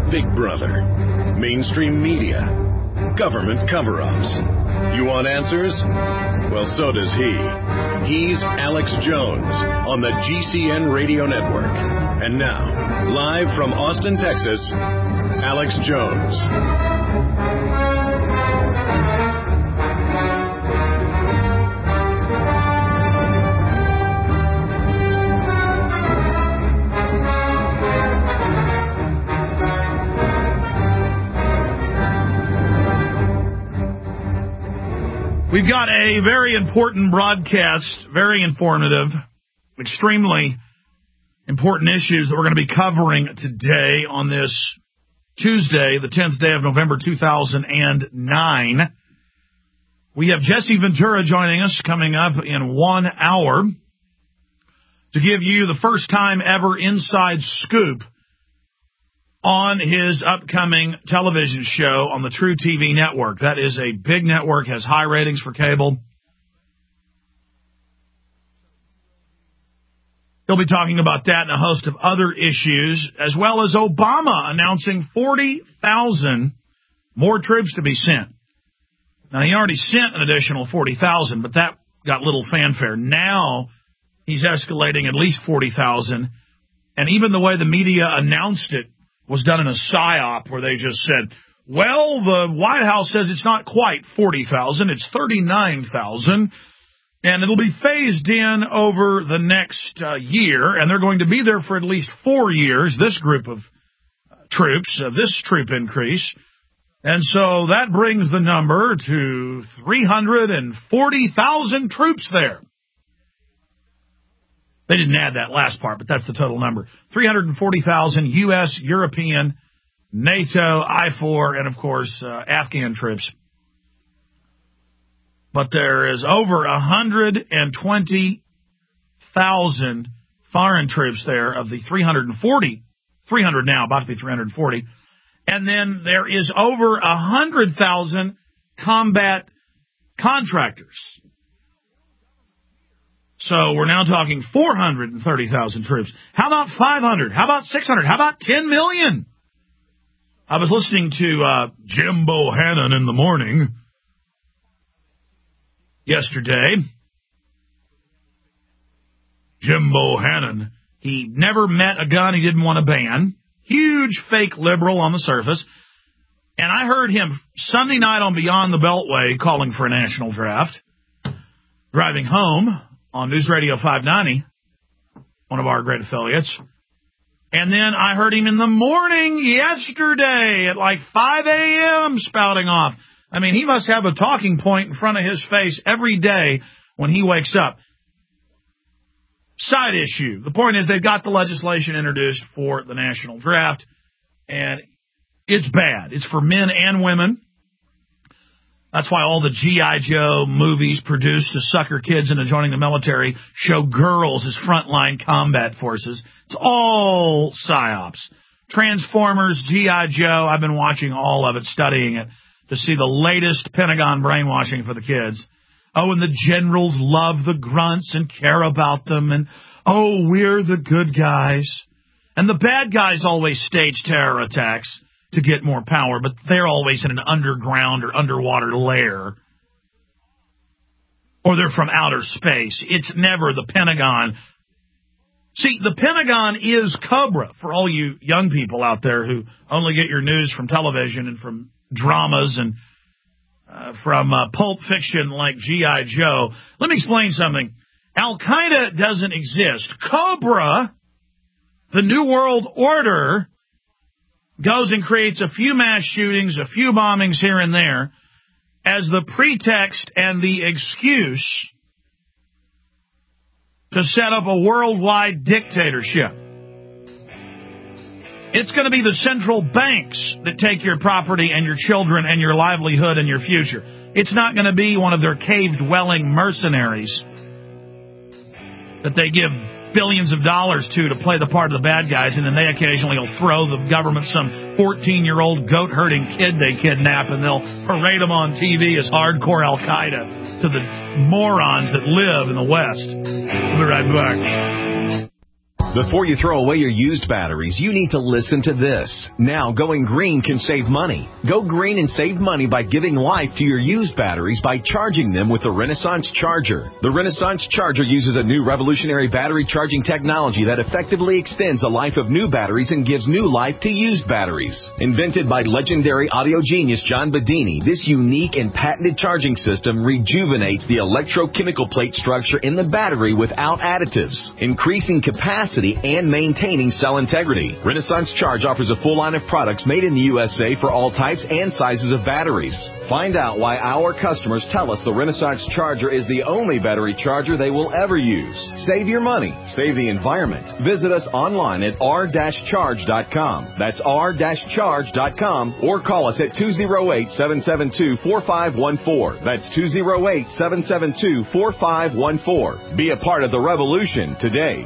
Big Brother, mainstream media, government cover-ups. You want answers? Well, so does he. He's Alex Jones on the GCN Radio Network. And now, live from Austin, Texas, Alex Jones. We've got a very important broadcast, very informative, extremely important issues that we're going to be covering today on this Tuesday, the 10th day of November 2009. We have Jesse Ventura joining us coming up in 1 hour to give you the first time ever inside scoop on his upcoming television show on the True TV network. That is a big network, has high ratings for cable. He'll be talking about that and a host of other issues, as well as Obama announcing 40,000 more troops to be sent. Now, he already sent an additional 40,000, but that got little fanfare. Now, he's escalating at least 40,000, and even the way the media announced it was done in a psyop where they just said, well, the White House says it's not quite 40,000, it's 39,000, and it'll be phased in over the next year, and they're going to be there for at least 4 years, this group of troops, this troop increase. And so that brings the number to 340,000 troops there. They didn't add that last part, but that's the total number. 340,000 U.S., European, NATO, I-4, and, of course, Afghan troops. But there is over 120,000 foreign troops there of the 300 now, about to be 340. And then there is over 100,000 combat contractors. So we're now talking 430,000 troops. How about 500? How about 600? How about 10 million? I was listening to Jim Bohannon in the morning yesterday. Jim Bohannon, he never met a gun he didn't want to ban. Huge fake liberal on the surface. And I heard him Sunday night on Beyond the Beltway calling for a national draft. Driving home on News Radio 590, one of our great affiliates. And then I heard him in the morning yesterday at like 5 a.m. spouting off. I mean, he must have a talking point in front of his face every day when he wakes up. Side issue. The point is they've got the legislation introduced for the national draft, and it's bad. It's for men and women. That's why all the G.I. Joe movies produced to sucker kids into joining the military show girls as frontline combat forces. It's all psyops. Transformers, G.I. Joe, I've been watching all of it, studying it, to see the latest Pentagon brainwashing for the kids. Oh, and the generals love the grunts and care about them, and, oh, we're the good guys. And the bad guys always stage terror attacks to get more power, but they're always in an underground or underwater lair. Or they're from outer space. It's never the Pentagon. See, the Pentagon is Cobra for all you young people out there who only get your news from television and from dramas and from pulp fiction like G.I. Joe. Let me explain something. Al-Qaeda doesn't exist. Cobra, the New World Order, goes and creates a few mass shootings, a few bombings here and there, as the pretext and the excuse to set up a worldwide dictatorship. It's going to be the central banks that take your property and your children and your livelihood and your future. It's not going to be one of their cave-dwelling mercenaries that they give billions of dollars to play the part of the bad guys, and then they occasionally will throw the government some 14-year-old goat-herding kid they kidnap, and they'll parade them on TV as hardcore Al-Qaeda to the morons that live in the West. We'll be right back. Before you throw away your used batteries, you need to listen to this. Now, going green can save money. Go green and save money by giving life to your used batteries by charging them with the Renaissance Charger. The Renaissance Charger uses a new revolutionary battery charging technology that effectively extends the life of new batteries and gives new life to used batteries. Invented by legendary audio genius John Bedini, this unique and patented charging system rejuvenates the electrochemical plate structure in the battery without additives, increasing capacity and maintaining cell integrity. Renaissance Charge offers a full line of products made in the USA for all types and sizes of batteries. Find out why our customers tell us the Renaissance Charger is the only battery charger they will ever use. Save your money. Save the environment. Visit us online at r-charge.com. That's r-charge.com, or call us at 208-772-4514. That's 208-772-4514. Be a part of the revolution today.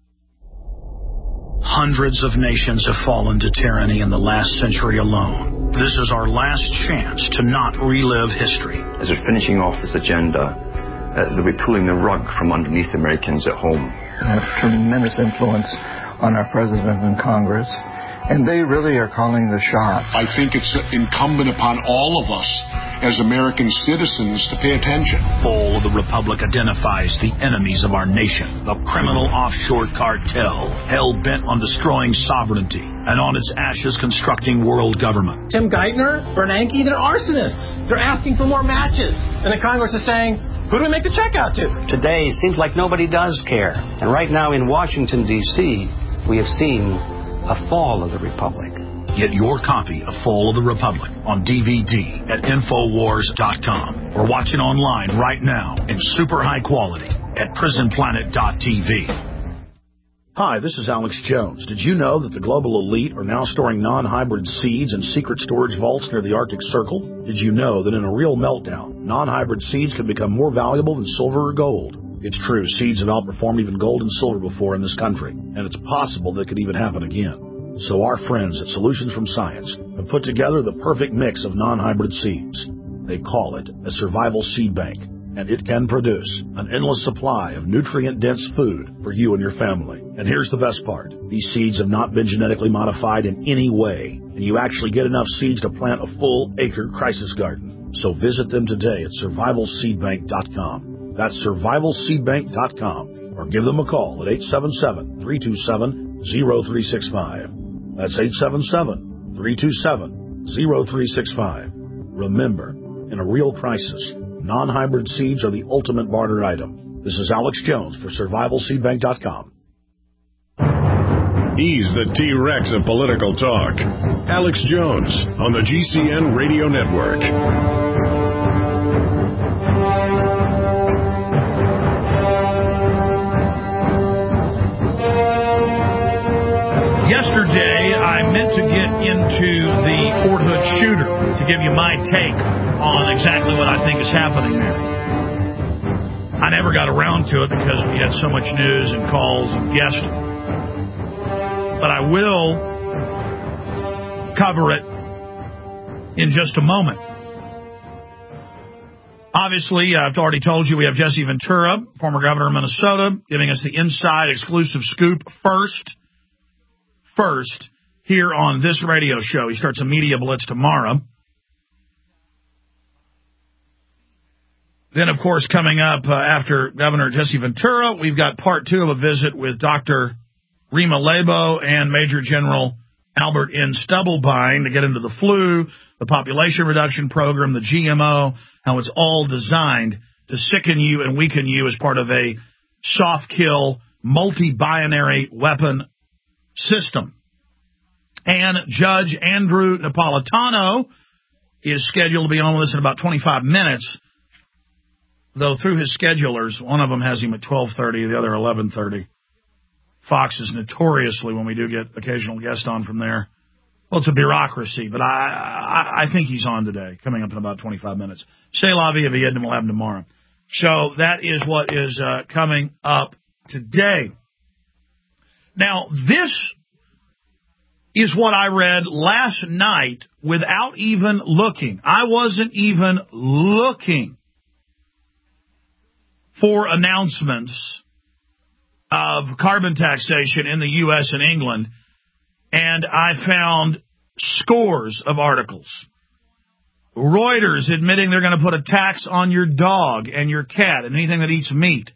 Hundreds of nations have fallen to tyranny in the last century alone. This is our last chance to not relive history. As we're finishing off this agenda, they'll be pulling the rug from underneath Americans at home. They have tremendous influence on our president and Congress, and they really are calling the shots. I think it's incumbent upon all of us as American citizens to pay attention. Fall of the Republic identifies the enemies of our nation, the criminal offshore cartel, hell-bent on destroying sovereignty, and on its ashes constructing world government. Tim Geithner, Bernanke, they're arsonists. They're asking for more matches. And the Congress is saying, who do we make the check out to? Today, it seems like nobody does care. And right now in Washington, D.C., we have seen a fall of the Republic. Get your copy of Fall of the Republic on DVD at Infowars.com or watch it online right now in super high quality at PrisonPlanet.tv. Hi, this is Alex Jones. Did you know that the global elite are now storing non-hybrid seeds in secret storage vaults near the Arctic Circle? Did you know that in a real meltdown, non-hybrid seeds can become more valuable than silver or gold? It's true, seeds have outperformed even gold and silver before in this country, and it's possible that could even happen again. So our friends at Solutions from Science have put together the perfect mix of non-hybrid seeds. They call it a survival seed bank, and it can produce an endless supply of nutrient-dense food for you and your family. And here's the best part. These seeds have not been genetically modified in any way, and you actually get enough seeds to plant a full-acre crisis garden. So visit them today at survivalseedbank.com. That's survivalseedbank.com, or give them a call at 877-327-0365. That's 877-327-0365. Remember, in a real crisis, non-hybrid seeds are the ultimate barter item. This is Alex Jones for survivalseedbank.com. He's the T-Rex of political talk. Alex Jones on the GCN Radio Network. Yesterday, I meant to get into the Fort Hood shooter to give you my take on exactly what I think is happening there. I never got around to it because we had so much news and calls and guests. But I will cover it in just a moment. Obviously, I've already told you we have Jesse Ventura, former governor of Minnesota, giving us the inside exclusive scoop first here on this radio show. He starts a media blitz tomorrow. Then, of course, coming up after Governor Jesse Ventura, we've got part 2 of a visit with Dr. Rima Lebo and Major General Albert N. Stubblebine to get into the flu, the population reduction program, the GMO, how it's all designed to sicken you and weaken you as part of a soft kill, multi-binary weapon system. And Judge Andrew Napolitano is scheduled to be on with us in about 25 minutes, though through his schedulers, one of them has him at 12:30, the other 11:30. Fox is notoriously, when we do get occasional guests on from there, well, it's a bureaucracy, but I think he's on today, coming up in about 25 minutes. C'est la vie, and we'll have him tomorrow. So that is what is coming up today. Now, this is what I read last night without even looking. I wasn't even looking for announcements of carbon taxation in the U.S. and England, and I found scores of articles. Reuters admitting they're going to put a tax on your dog and your cat and anything that eats meat.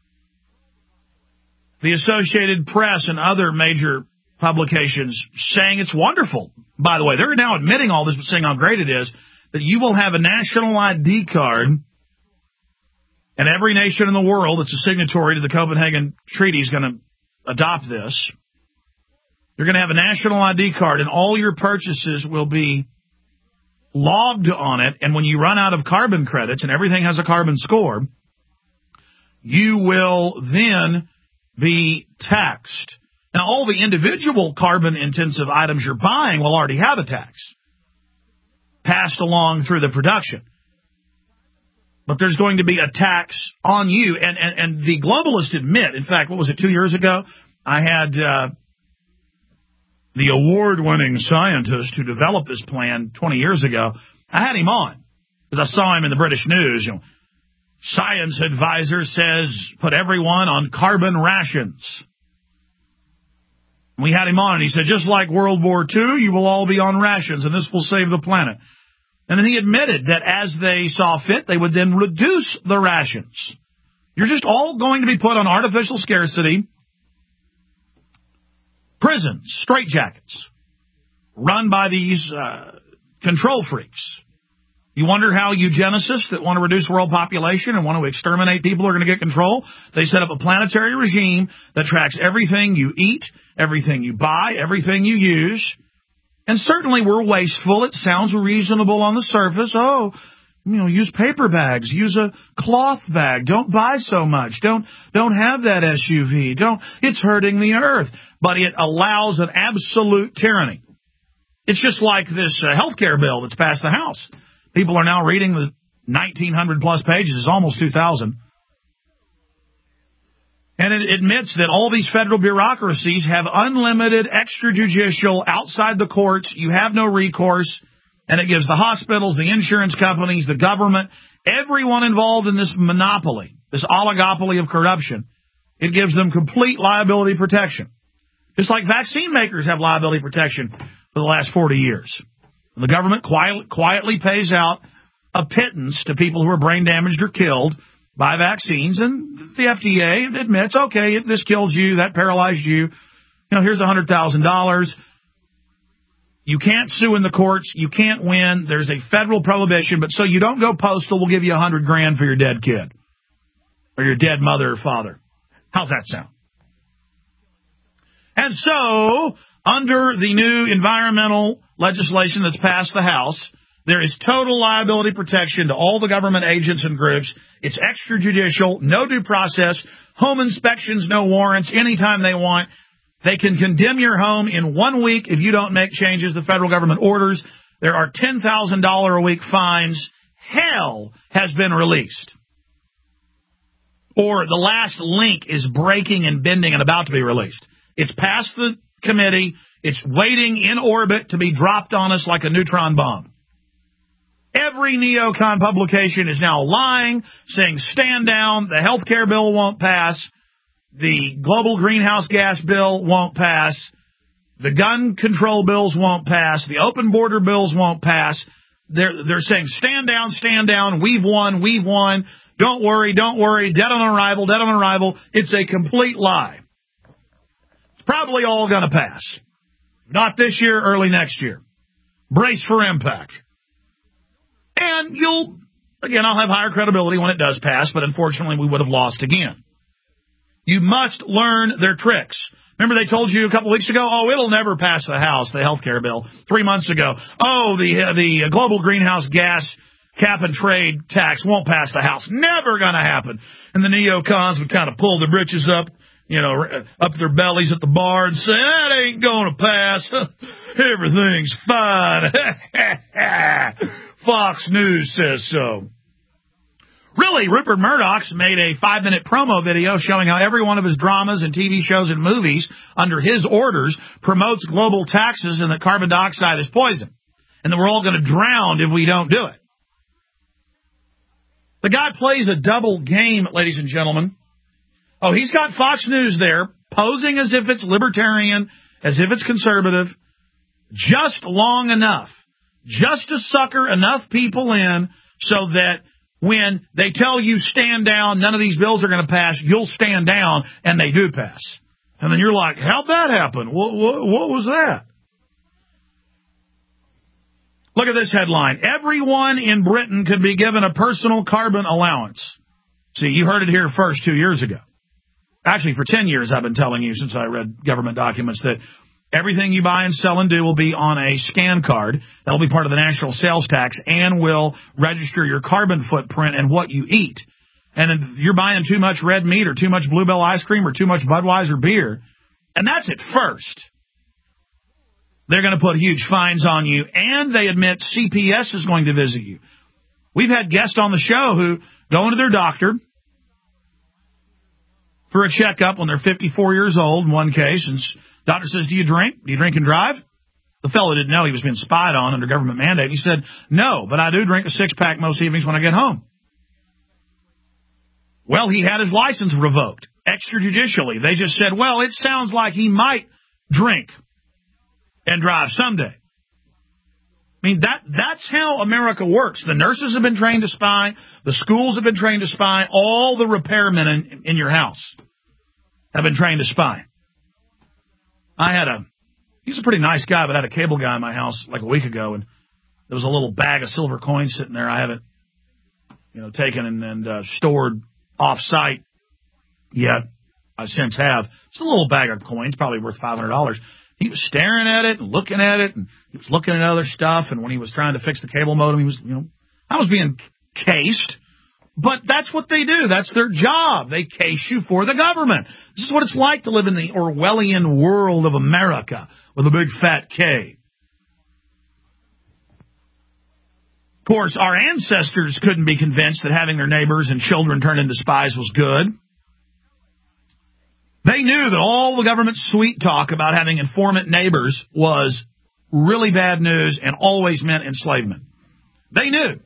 The Associated Press and other major publications saying it's wonderful. By the way, they're now admitting all this, but saying how great it is that you will have a national ID card, and every nation in the world that's a signatory to the Copenhagen Treaty is going to adopt this. You're going to have a national ID card, and all your purchases will be logged on it, and when you run out of carbon credits, and everything has a carbon score, you will then be taxed. Now, all the individual carbon-intensive items you're buying will already have a tax passed along through the production. But there's going to be a tax on you. And the globalists admit, in fact, what was it, 2 years ago? I had the award-winning scientist who developed this plan 20 years ago. I had him on because I saw him in the British news. Science advisor says put everyone on carbon rations. We had him on, and he said, just like World War II, you will all be on rations, and this will save the planet. And then he admitted that as they saw fit, they would then reduce the rations. You're just all going to be put on artificial scarcity prisons, straitjackets, run by these control freaks. You wonder how eugenicists that want to reduce world population and want to exterminate people are going to get control? They set up a planetary regime that tracks everything you eat, everything you buy, everything you use. And certainly we're wasteful. It sounds reasonable on the surface. Oh, use paper bags. Use a cloth bag. Don't buy so much. Don't have that SUV. It's hurting the earth. But it allows an absolute tyranny. It's just like this healthcare bill that's passed the House. People are now reading the 1,900 plus pages. It's almost 2,000. And it admits that all these federal bureaucracies have unlimited extrajudicial outside the courts. You have no recourse. And it gives the hospitals, the insurance companies, the government, everyone involved in this monopoly, this oligopoly of corruption, it gives them complete liability protection. Just like vaccine makers have liability protection for the last 40 years. The government quietly pays out a pittance to people who are brain damaged or killed by vaccines, and the FDA admits, okay, this killed you, that paralyzed you. Here's $100,000. You can't sue in the courts. You can't win. There's a federal prohibition, but so you don't go postal, we'll give you $100,000 for your dead kid or your dead mother or father. How's that sound? And so, under the new environmental legislation that's passed the House, there is total liability protection to all the government agents and groups. It's extrajudicial, no due process, home inspections, no warrants, anytime they want. They can condemn your home in 1 week if you don't make changes the federal government orders. There are $10,000 a week fines. Hell has been released. Or the last link is breaking and bending and about to be released. It's past the committee. It's waiting in orbit to be dropped on us like a neutron bomb. Every neocon publication is now lying, saying stand down, the health care bill won't pass, the global greenhouse gas bill won't pass, the gun control bills won't pass, the open border bills won't pass. They're saying stand down, we've won, don't worry, dead on arrival. It's a complete lie. It's probably all going to pass. Not this year, early next year. Brace for impact. And I'll have higher credibility when it does pass, but unfortunately we would have lost again. You must learn their tricks. Remember they told you a couple weeks ago, it'll never pass the House, the health care bill. 3 months ago, the global greenhouse gas cap and trade tax won't pass the House. Never going to happen. And the neocons would kind of pull their britches up, up their bellies at the bar and say, that ain't going to pass. Everything's fine. Fox News says so. Really, Rupert Murdoch's made a 5-minute promo video showing how every one of his dramas and TV shows and movies, under his orders, promotes global taxes and that carbon dioxide is poison, and that we're all going to drown if we don't do it. The guy plays a double game, ladies and gentlemen. Oh, he's got Fox News there, posing as if it's libertarian, as if it's conservative, just long enough, just to sucker enough people in so that when they tell you stand down, none of these bills are going to pass, you'll stand down, and they do pass. And then you're like, how'd that happen? What was that? Look at this headline. Everyone in Britain could be given a personal carbon allowance. See, you heard it here first 2 years ago. Actually, for 10 years, I've been telling you since I read government documents that everything you buy and sell and do will be on a scan card. That'll be part of the national sales tax and will register your carbon footprint and what you eat. And if you're buying too much red meat or too much Bluebell ice cream or too much Budweiser beer, and that's at first, they're going to put huge fines on you, and they admit CPS is going to visit you. We've had guests on the show who go into their doctor for a checkup when they're 54 years old in one case, and doctor says, do you drink? Do you drink and drive? The fellow didn't know he was being spied on under government mandate. He said, no, but I do drink a six-pack most evenings when I get home. Well, he had his license revoked extrajudicially. They just said, well, it sounds like he might drink and drive someday. I mean, that's how America works. The nurses have been trained to spy. The schools have been trained to spy. All the repairmen in your house have been trained to spy. He's a pretty nice guy, but I had a cable guy in my house like a week ago, and there was a little bag of silver coins sitting there. I haven't, taken and stored off-site yet. I since have. It's a little bag of coins, probably worth $500. He was staring at it and looking at it, and he was looking at other stuff. And when he was trying to fix the cable modem, he was, I was being cased. But that's what they do. That's their job. They case you for the government. This is what it's like to live in the Orwellian world of America with a big fat K. Of course, our ancestors couldn't be convinced that having their neighbors and children turned into spies was good. They knew that all the government sweet talk about having informant neighbors was really bad news and always meant enslavement. They knew.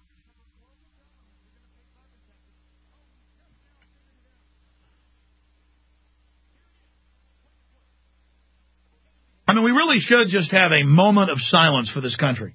I mean, we really should just have a moment of silence for this country.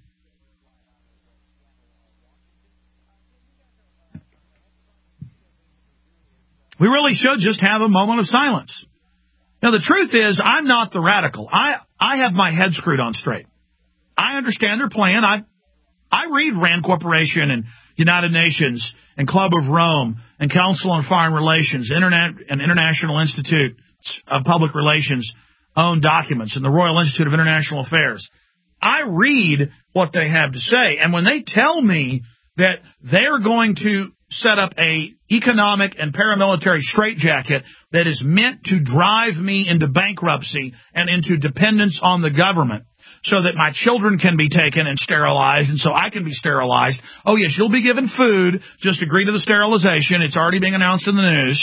We really should just have a moment of silence. Now, the truth is, I'm not the radical. I have my head screwed on straight. I understand their plan. I read RAND Corporation and United Nations and Club of Rome and Council on Foreign Relations, and International Institute of Public Relations own documents and the Royal Institute of International Affairs. I read what they have to say. And when they tell me that they're going to set up a economic and paramilitary straitjacket that is meant to drive me into bankruptcy and into dependence on the government so that my children can be taken and sterilized and so I can be sterilized. Oh, yes, you'll be given food. Just agree to the sterilization. It's already being announced in the news.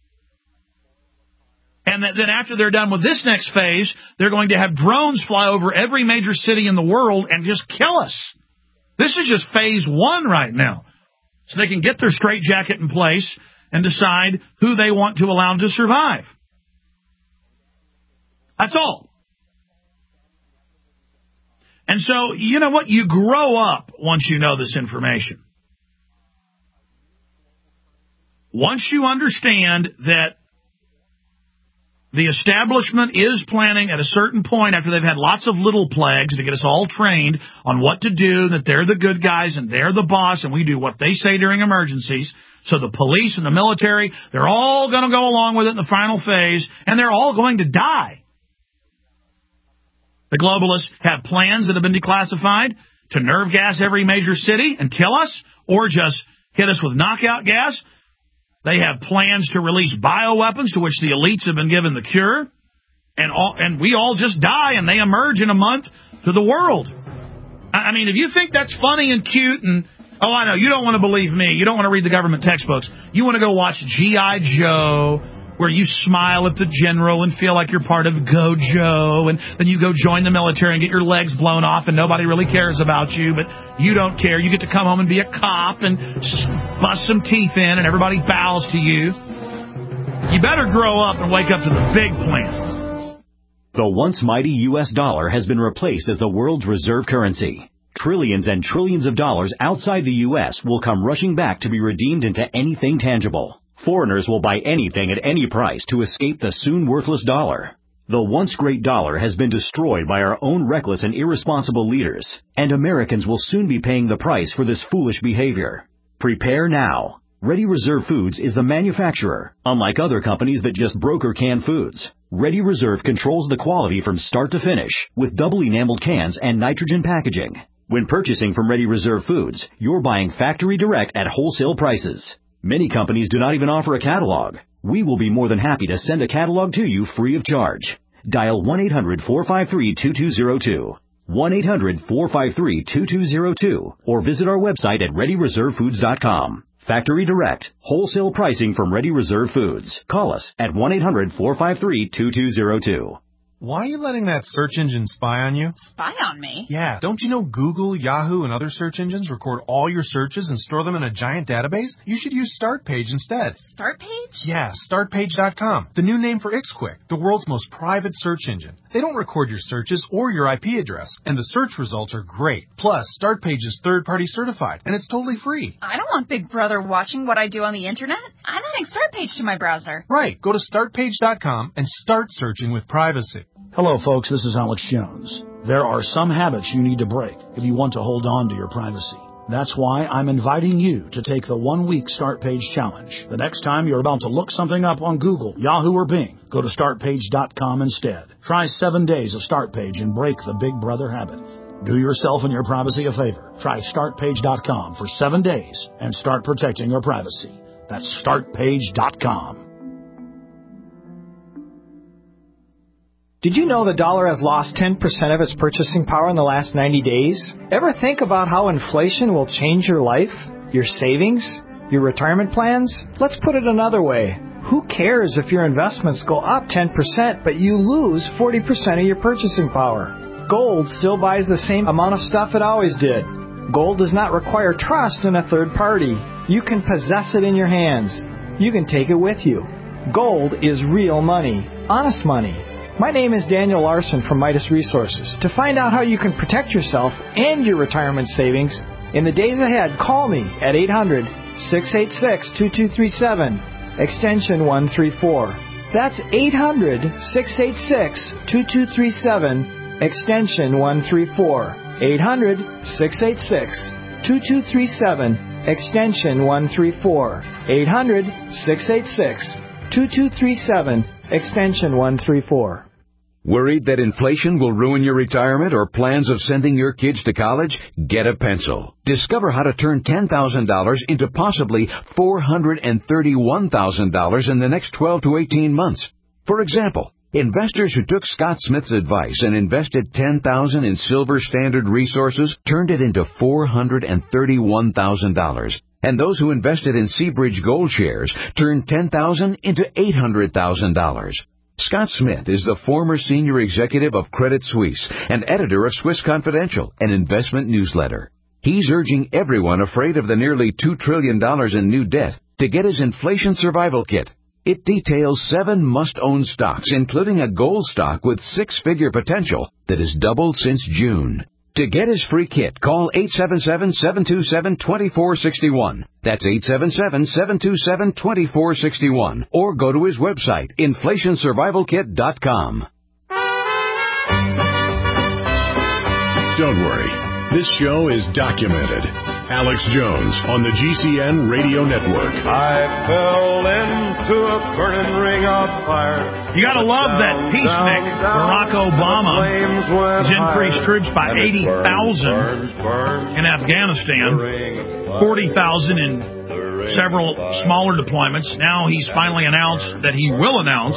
And then after they're done with this next phase, they're going to have drones fly over every major city in the world and just kill us. This is just phase one right now. So they can get their straitjacket in place and decide who they want to allow to survive. That's all. And so, you know what? You grow up once you know this information. Once you understand that the establishment is planning at a certain point after they've had lots of little plagues to get us all trained on what to do, that they're the good guys and they're the boss and we do what they say during emergencies. So the police and the military, they're all going to go along with it in the final phase, and they're all going to die. The globalists have plans that have been declassified to nerve gas every major city and kill us, or just hit us with knockout gas. They have plans to release bioweapons to which the elites have been given the cure. And we all just die and they emerge in a month to the world. I mean, if you think that's funny and cute and, oh, I know, you don't want to believe me. You don't want to read the government textbooks. You want to go watch G.I. Joe, where you smile at the general and feel like you're part of Gojo, and then you go join the military and get your legs blown off and nobody really cares about you, but you don't care. You get to come home and be a cop and bust some teeth in and everybody bows to you. You better grow up and wake up to the big plan. The once mighty U.S. dollar has been replaced as the world's reserve currency. Trillions and trillions of dollars outside the U.S. will come rushing back to be redeemed into anything tangible. Foreigners will buy anything at any price to escape the soon worthless dollar. The once great dollar has been destroyed by our own reckless and irresponsible leaders, and Americans will soon be paying the price for this foolish behavior. Prepare now. Ready Reserve Foods is the manufacturer. Unlike other companies that just broker canned foods, Ready Reserve controls the quality from start to finish with double enameled cans and nitrogen packaging. When purchasing from Ready Reserve Foods, you're buying factory direct at wholesale prices. Many companies do not even offer a catalog. We will be more than happy to send a catalog to you free of charge. Dial 1-800-453-2202. 1-800-453-2202 or visit our website at ReadyReserveFoods.com. Factory direct, wholesale pricing from Ready Reserve Foods. Call us at 1-800-453-2202. Why are you letting that search engine spy on you? Spy on me? Yeah. Don't you know Google, Yahoo, and other search engines record all your searches and store them in a giant database? You should use StartPage instead. StartPage? Yeah, StartPage.com. The new name for IxQuick, the world's most private search engine. They don't record your searches or your IP address, and the search results are great. Plus, StartPage is third-party certified, and it's totally free. I don't want Big Brother watching what I do on the internet. I'm adding StartPage to my browser. Right. Go to StartPage.com and start searching with privacy. Hello, folks. This is Alex Jones. There are some habits you need to break if you want to hold on to your privacy. That's why I'm inviting you to take the 1-week StartPage challenge. The next time you're about to look something up on Google, Yahoo, or Bing, go to StartPage.com instead. Try 7 days of StartPage and break the Big Brother habit. Do yourself and your privacy a favor. Try StartPage.com for 7 days and start protecting your privacy. That's StartPage.com. Did you know the dollar has lost 10% of its purchasing power in the last 90 days? Ever think about how inflation will change your life, your savings, your retirement plans? Let's put it another way. Who cares if your investments go up 10% but you lose 40% of your purchasing power? Gold still buys the same amount of stuff it always did. Gold does not require trust in a third party. You can possess it in your hands. You can take it with you. Gold is real money, honest money. My name is Daniel Larson from Midas Resources. To find out how you can protect yourself and your retirement savings, in the days ahead, call me at 800-686-2237, extension 134. That's 800-686-2237, extension 134. 800-686-2237, extension 134. 800-686-2237, extension 134. Worried that inflation will ruin your retirement or plans of sending your kids to college? Get a pencil. Discover how to turn $10,000 into possibly $431,000 in the next 12 to 18 months. For example, investors who took Scott Smith's advice and invested $10,000 in Silver Standard Resources turned it into $431,000. And those who invested in Seabridge Gold shares turned $10,000 into $800,000. Scott Smith is the former senior executive of Credit Suisse and editor of Swiss Confidential, an investment newsletter. He's urging everyone afraid of the nearly $2 trillion in new debt to get his inflation survival kit. It details 7 must-own stocks, including a gold stock with 6-figure potential that has doubled since June. To get his free kit, call 877-727-2461. That's 877-727-2461. Or go to his website, inflationsurvivalkit.com. Don't worry. This show is documented. Alex Jones on the GCN Radio Network. I fell into a burning ring of fire. You gotta love that peacenik. Barack Obama has increased troops by 80,000 in Afghanistan, 40,000 in several smaller deployments. Now he's finally announced that he will announce.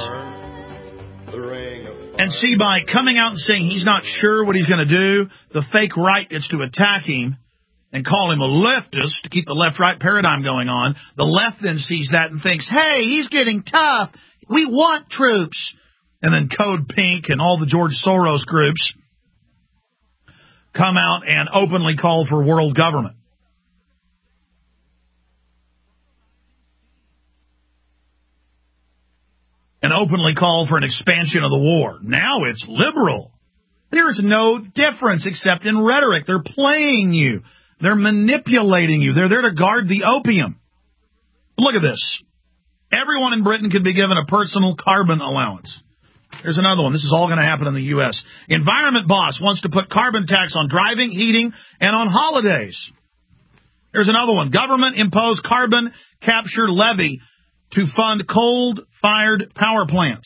And see, by coming out and saying he's not sure what he's going to do, the fake right gets to attack him and call him a leftist to keep the left-right paradigm going on. The left then sees that and thinks, hey, he's getting tough. We want troops. And then Code Pink and all the George Soros groups come out and openly call for world government. and openly called for an expansion of the war. Now it's liberal. There is no difference except in rhetoric. They're playing you. They're manipulating you. They're there to guard the opium. Look at this. Everyone in Britain could be given a personal carbon allowance. Here's another one. This is all going to happen in the U.S. Environment boss wants to put carbon tax on driving, heating, and on holidays. Here's another one. Government imposed carbon capture levy to fund coal-fired power plants.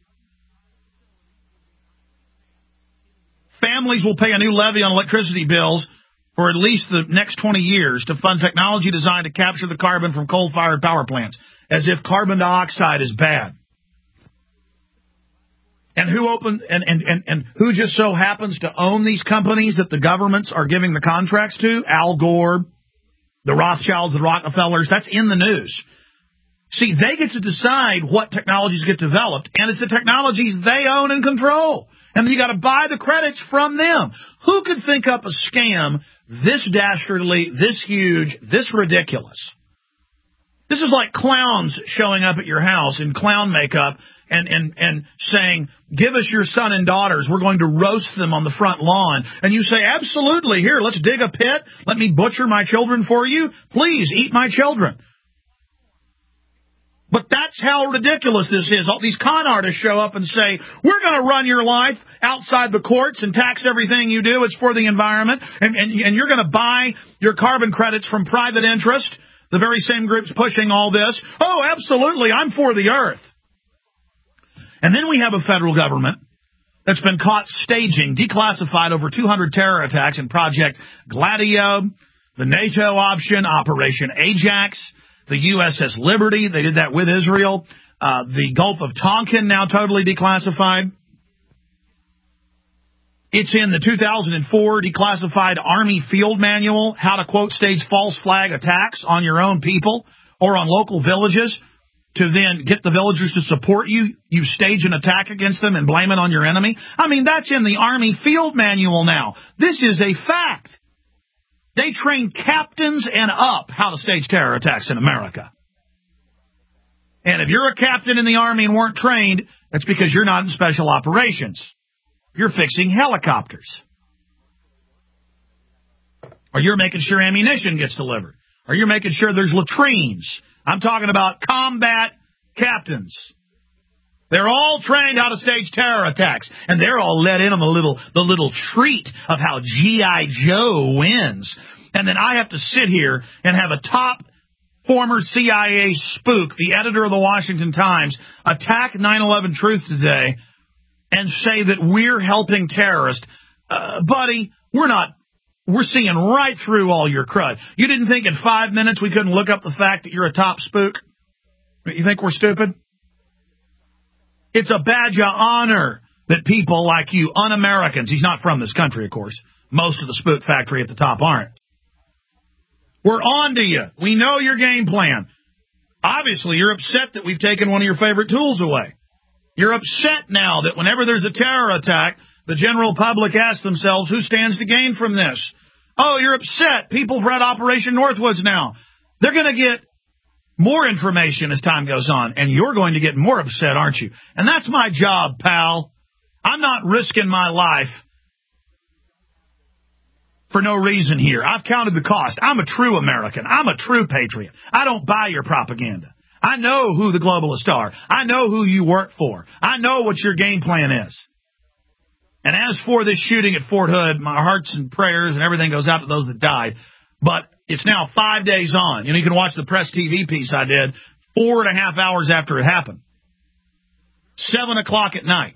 Families will pay a new levy on electricity bills for at least the next 20 years to fund technology designed to capture the carbon from coal-fired power plants, as if carbon dioxide is bad. And who just so happens to own these companies that the governments are giving the contracts to? Al Gore, the Rothschilds, the Rockefellers. That's in the news. See, they get to decide what technologies get developed, and it's the technologies they own and control. And you got to buy the credits from them. Who could think up a scam this dastardly, this huge, this ridiculous? This is like clowns showing up at your house in clown makeup and saying, give us your son and daughters. We're going to roast them on the front lawn. And you say, absolutely. Here, let's dig a pit. Let me butcher my children for you. Please eat my children. But that's how ridiculous this is. All these con artists show up and say, we're going to run your life outside the courts and tax everything you do. It's for the environment. And you're going to buy your carbon credits from private interest. The very same groups pushing all this. Oh, absolutely, I'm for the earth. And then we have a federal government that's been caught staging, declassified over 200 terror attacks in Project Gladio, the NATO option, Operation Ajax, the USS Liberty. They did that with Israel. The Gulf of Tonkin, now totally declassified. It's in the 2004 declassified Army Field Manual, how to, quote, stage false flag attacks on your own people or on local villages to then get the villagers to support you. You stage an attack against them and blame it on your enemy. I mean, that's in the Army Field Manual now. This is a fact. They train captains and up how to stage terror attacks in America. And if you're a captain in the Army and weren't trained, that's because you're not in special operations. You're fixing helicopters. Or you're making sure ammunition gets delivered. Or you're making sure there's latrines. I'm talking about combat captains. They're all trained how to stage terror attacks. And they're all let in on the little treat of how G.I. Joe wins. And then I have to sit here and have a top former CIA spook, the editor of the Washington Times, attack 9/11 Truth today and say that we're helping terrorists. Buddy, we're not. We're seeing right through all your crud. You didn't think in 5 minutes we couldn't look up the fact that you're a top spook? You think we're stupid? It's a badge of honor that people like you, un-Americans, he's not from this country, of course. Most of the spook factory at the top aren't. We're on to you. We know your game plan. Obviously, you're upset that we've taken one of your favorite tools away. You're upset now that whenever there's a terror attack, the general public asks themselves, who stands to gain from this? Oh, you're upset. People have read Operation Northwoods now. They're going to get more information as time goes on, and you're going to get more upset, aren't you? And that's my job, pal. I'm not risking my life for no reason here. I've counted the cost. I'm a true American. I'm a true patriot. I don't buy your propaganda. I know who the globalists are. I know who you work for. I know what your game plan is. And as for this shooting at Fort Hood, my hearts and prayers and everything goes out to those that died. But it's now 5 days on. You know, you can watch the Press TV piece I did 4.5 hours after it happened. 7 o'clock at night.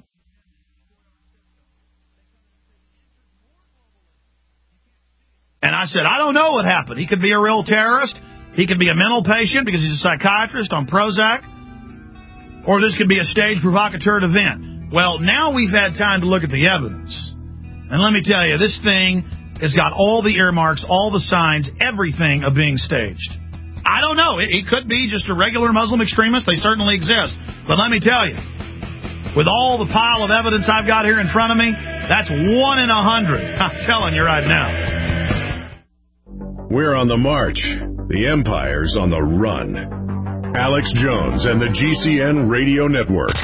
And I said, I don't know what happened. He could be a real terrorist. He could be a mental patient because he's a psychiatrist on Prozac. Or this could be a staged provocateur event. Well, now we've had time to look at the evidence. And let me tell you, this thing has got all the earmarks, all the signs, everything of being staged. I don't know. It could be just a regular Muslim extremist. They certainly exist. But let me tell you, with all the pile of evidence I've got here in front of me, that's 1 in 100. I'm telling you right now. We're on the march. The empire's on the run. Alex Jones and the GCN Radio Network.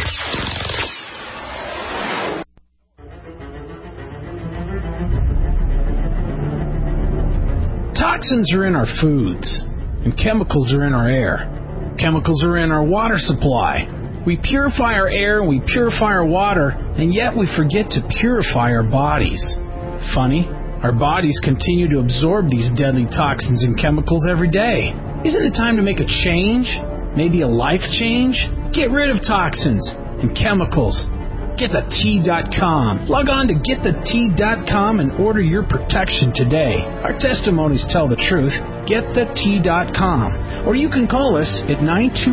Toxins are in our foods, and chemicals are in our air. Chemicals are in our water supply. We purify our air, we purify our water, and yet we forget to purify our bodies. Funny, our bodies continue to absorb these deadly toxins and chemicals every day. Isn't it time to make a change? Maybe a life change? Get rid of toxins and chemicals. GetTheT.com. Log on to GetTheT.com and order your protection today. Our testimonies tell the truth. GetTheT.com. Or you can call us at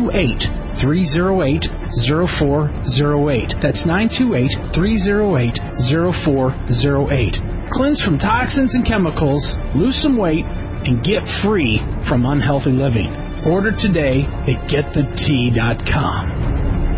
928-308-0408. That's 928-308-0408. Cleanse from toxins and chemicals, lose some weight, and get free from unhealthy living. Order today at GetTheT.com.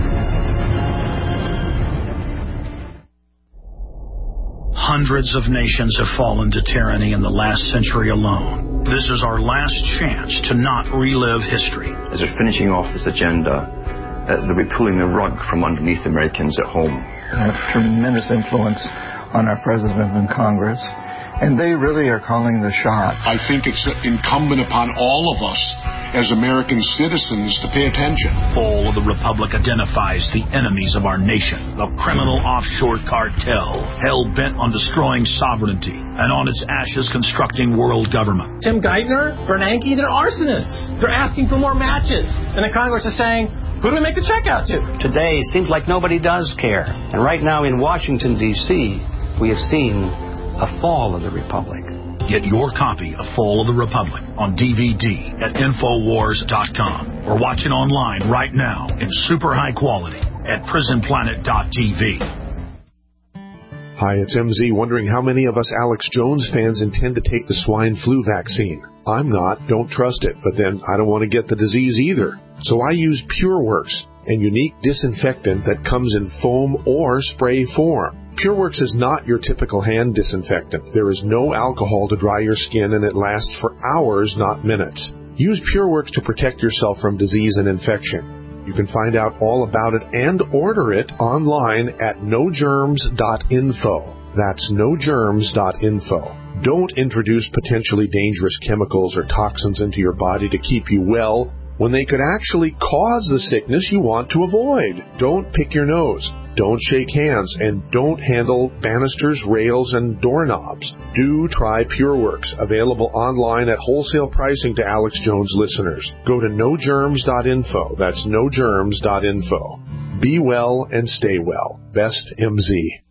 Hundreds of nations have fallen to tyranny in the last century alone. This is our last chance to not relive history. As they're finishing off this agenda, they'll be pulling the rug from underneath Americans at home. Have tremendous influence on our president and Congress, and they really are calling the shots. I think it's incumbent upon all of us as American citizens to pay attention. Fall of the Republic identifies the enemies of our nation, the criminal offshore cartel, hell-bent on destroying sovereignty, and on its ashes constructing world government. Tim Geithner, Bernanke, they're arsonists. They're asking for more matches. And the Congress is saying, who do we make the check out to? Today, seems like nobody does care. And right now in Washington, D.C., we have seen a fall of the Republic. Get your copy of Fall of the Republic on DVD at Infowars.com or watch it online right now in super high quality at PrisonPlanet.tv. Hi, it's MZ, wondering how many of us Alex Jones fans intend to take the swine flu vaccine. I'm not, don't trust it, but then I don't want to get the disease either. So I use PureWorks, a unique disinfectant that comes in foam or spray form. PureWorks is not your typical hand disinfectant. There is no alcohol to dry your skin, and it lasts for hours, not minutes. Use PureWorks to protect yourself from disease and infection. You can find out all about it and order it online at nogerms.info. That's nogerms.info. Don't introduce potentially dangerous chemicals or toxins into your body to keep you well when they could actually cause the sickness you want to avoid. Don't pick your nose. Don't shake hands, and don't handle banisters, rails, and doorknobs. Do try PureWorks, available online at wholesale pricing to Alex Jones listeners. Go to nogerms.info. That's nogerms.info. Be well and stay well. Best MZ.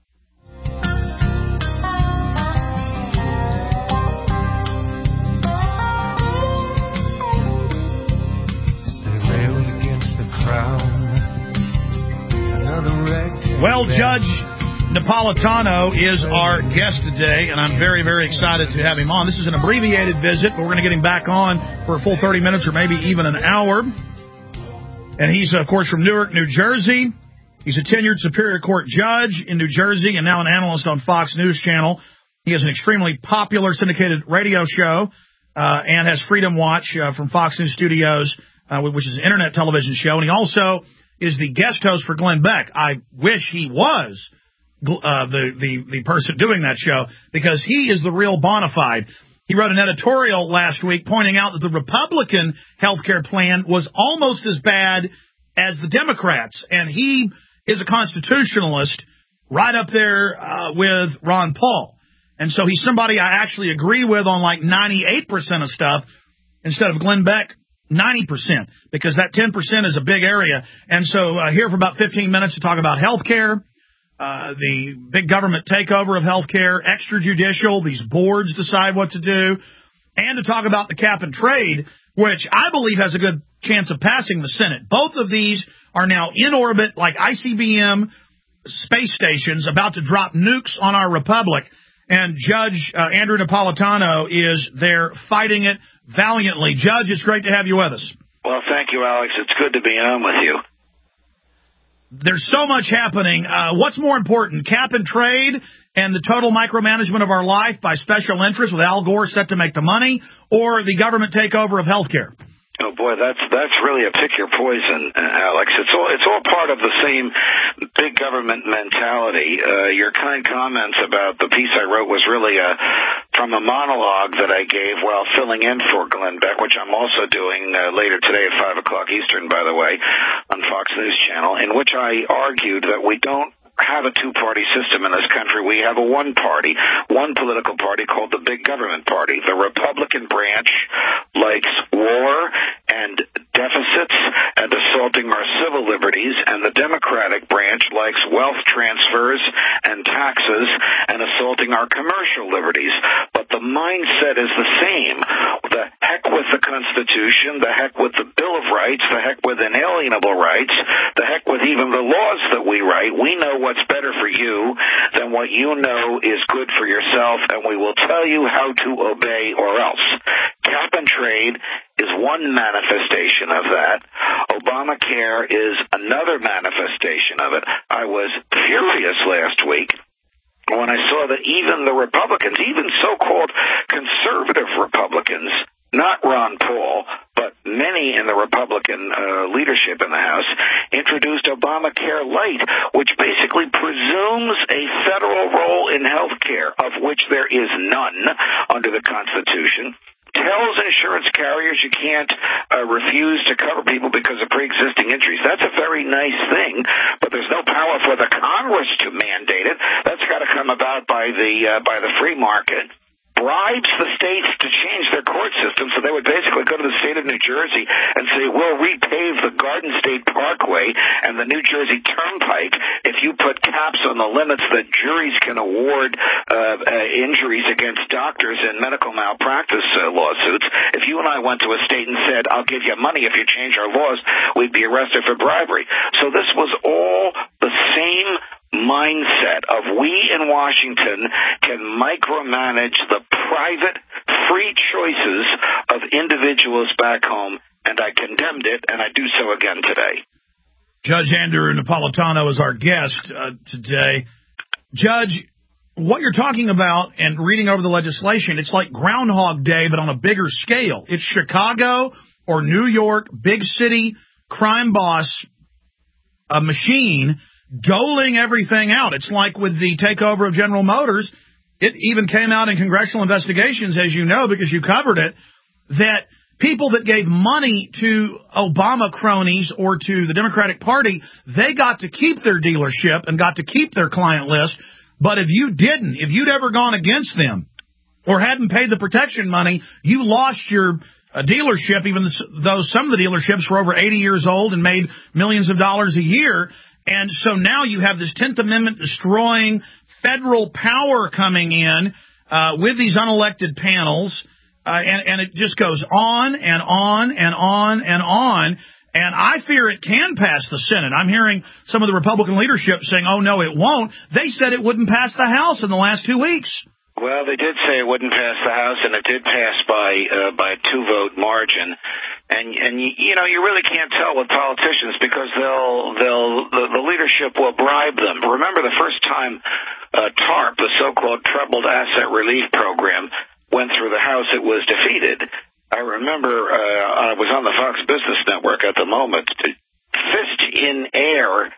Well, Judge Napolitano is our guest today, and I'm very, very excited to have him on. This is an abbreviated visit, but we're going to get him back on for a full 30 minutes or maybe even an hour. And he's, of course, from Newark, New Jersey. He's a tenured Superior Court judge in New Jersey and now an analyst on Fox News Channel. He has an extremely popular syndicated radio show and has Freedom Watch from Fox News Studios, which is an internet television show. And he also is the guest host for Glenn Beck. I wish he was the person doing that show, because he is the real bona fide. He wrote an editorial last week pointing out that the Republican health care plan was almost as bad as the Democrats, and he is a constitutionalist right up there with Ron Paul. And so he's somebody I actually agree with on like 98% of stuff instead of Glenn Beck 90%, because that 10% is a big area. And so here for about 15 minutes to talk about health care, the big government takeover of health care, extrajudicial, these boards decide what to do, and to talk about the cap and trade, which I believe has a good chance of passing the Senate. Both of these are now in orbit like ICBM space stations about to drop nukes on our republic. And Judge Andrew Napolitano is there fighting it valiantly. Judge, it's great to have you with us. Well, thank you, Alex. It's good to be on with you. There's so much happening. What's more important, cap and trade and the total micromanagement of our life by special interests with Al Gore set to make the money, or the government takeover of health care? Oh boy, that's really a pick your poison, Alex. It's all part of the same big government mentality. Your kind comments about the piece I wrote was really from a monologue that I gave while filling in for Glenn Beck, which I'm also doing later today at 5 o'clock Eastern, by the way, on Fox News Channel, in which I argued that we don't have a two-party system in this country. We have a one political party called the Big Government Party. The Republican branch likes war and deficits and assaulting our civil liberties, and the Democratic branch likes wealth transfers and taxes and assaulting our commercial liberties. But the mindset is the same. The heck with the Constitution, the heck with the Bill of Rights, the heck with inalienable rights, the heck with even the laws that we write. We know what's better for you than what you know is good for yourself, and we will tell you how to obey or else. Cap and trade is one manifestation of that. Obamacare is another manifestation of it. I was furious last week when I saw that even the Republicans, even so-called conservative Republicans, not Ron Paul, but many in the Republican leadership in the House, introduced Obamacare Light, which basically presumes a federal role in health care, of which there is none under the Constitution. Tells insurance carriers you can't refuse to cover people because of pre-existing injuries. That's a very nice thing, but there's no power for the Congress to mandate it. That's got to come about by the free market. Bribes the states to change their court system, so they would basically go to the state of New Jersey and say, we'll repave the Garden State Parkway and the New Jersey Turnpike if you put caps on the limits that juries can award injuries against doctors in medical malpractice lawsuits. If you and I went to a state and said, I'll give you money if you change our laws, we'd be arrested for bribery. So this was all the same mindset of we in Washington can micromanage the private free choices of individuals back home, and I condemned it, and I do so again today. Judge Andrew Napolitano is our guest today. Judge, what you're talking about and reading over the legislation, it's like Groundhog Day, but on a bigger scale. It's Chicago or New York, big city crime boss, a machine doling everything out. It's like with the takeover of General Motors. It even came out in congressional investigations, as you know, because you covered it, that people that gave money to Obama cronies or to the Democratic Party, they got to keep their dealership and got to keep their client list. But if you didn't, if you'd ever gone against them or hadn't paid the protection money, you lost your dealership, even though some of the dealerships were over 80 years old and made millions of dollars a year. And so now you have this 10th Amendment destroying federal power coming in with these unelected panels, and it just goes on and on and on and on. And I fear it can pass the Senate. I'm hearing some of the Republican leadership saying, oh, no, it won't. They said it wouldn't pass the House in the last 2 weeks. Well, they did say it wouldn't pass the House, and it did pass by a 2-vote margin. And you know, you really can't tell with politicians because the leadership will bribe them. Remember the first time TARP, the so-called Troubled Asset Relief Program, went through the House, it was defeated. I remember I was on the Fox Business Network at the moment, fist in air,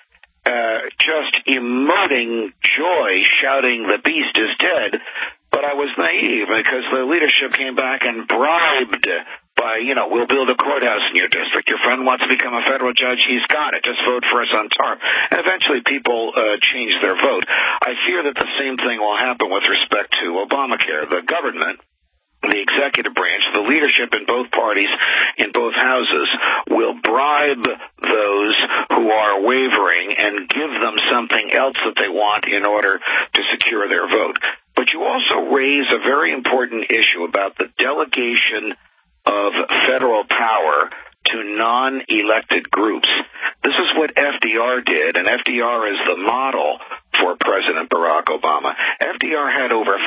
just emoting joy, shouting, the beast is dead. But I was naive because the leadership came back and bribed by, you know, we'll build a courthouse in your district. Your friend wants to become a federal judge. He's got it. Just vote for us on TARP. And eventually people changed their vote. I fear that the same thing will happen with respect to Obamacare. The government, the executive branch, the leadership in both parties, in both houses, will bribe those who are wavering and give them something else that they want in order to secure their vote. But you also raise a very important issue about the delegation of federal power to non-elected groups. This is what FDR did, and FDR is the model for President Barack Obama. FDR had over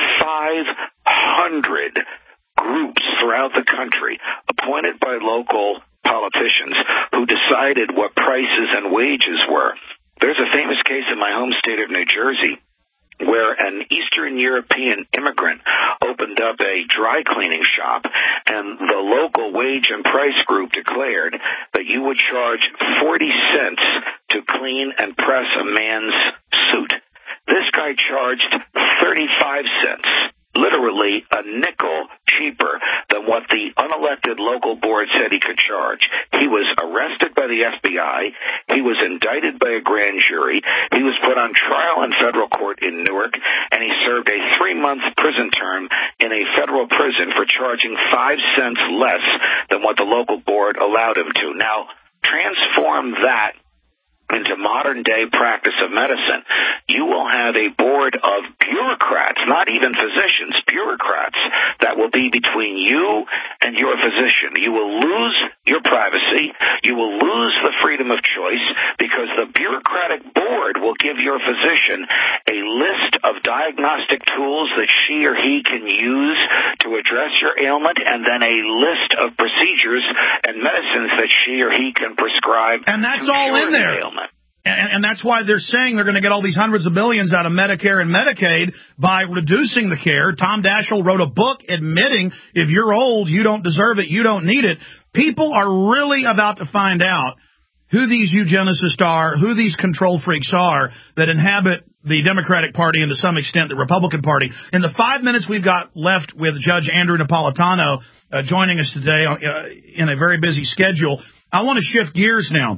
500 groups throughout the country appointed by local politicians who decided what prices and wages were. There's a famous case in my home state of New Jersey where an Eastern European immigrant opened up up a dry cleaning shop, and the local wage and price group declared that you would charge 40 cents to clean and press a man's suit. This guy charged 35 cents, literally a nickel cheaper than what the unelected local board said he could charge. He was arrested by the FBI. He was indicted by a grand jury. He was put on trial in federal court in Newark, and he served a 3-month prison term in a federal prison for charging 5 cents less than what the local board allowed him to. Now, transform that into modern-day practice of medicine. You will have a board of bureaucrats, not even physicians, bureaucrats, that will be between you and your physician. You will lose your privacy. You will lose the freedom of choice because the bureaucratic board will give your physician a list of diagnostic tools that she or he can use to address your ailment, and then a list of procedures and medicines that she or he can prescribe. And that's all in there. And that's why they're saying they're going to get all these hundreds of billions out of Medicare and Medicaid by reducing the care. Tom Daschle wrote a book admitting if you're old, you don't deserve it, you don't need it. People are really about to find out who these eugenicists are, who these control freaks are that inhabit the Democratic Party and to some extent the Republican Party. In the 5 minutes we've got left with Judge Andrew Napolitano joining us today in a very busy schedule, I want to shift gears now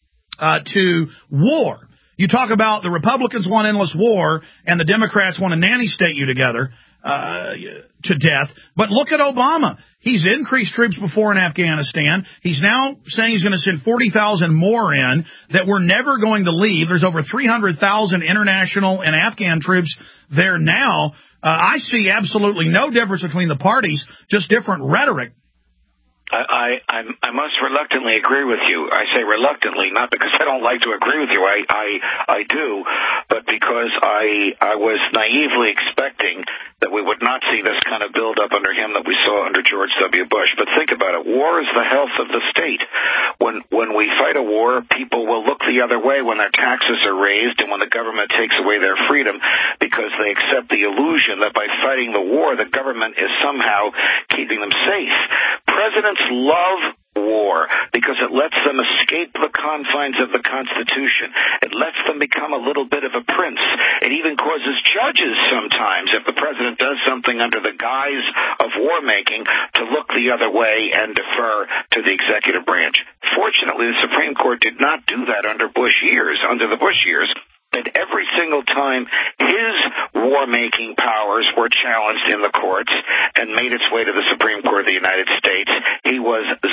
to war. You talk about the Republicans want endless war and the Democrats want to nanny state you together to death. But look at Obama. He's increased troops before in Afghanistan. He's now saying he's going to send 40,000 more in, that we're never going to leave. There's over 300,000 international and Afghan troops there now. I see absolutely no difference between the parties, just different rhetoric. I must reluctantly agree with you. I say reluctantly, not because I don't like to agree with you. I do, but because I was naively expecting that we would not see this kind of buildup under him that we saw under George W. Bush. But think about it. War is the health of the state. When we fight a war, people will look the other way when their taxes are raised and when the government takes away their freedom because they accept the illusion that by fighting the war, the government is somehow keeping them safe. Presidents love war because it lets them escape the confines of the Constitution. It lets them become a little bit of a prince. It even causes judges sometimes, if the president does something under the guise of war making, to look the other way and defer to the executive branch. Fortunately, the Supreme Court did not do that under the Bush years. And every single time his war-making powers were challenged in the courts and made its way to the Supreme Court of the United States, he was 0-6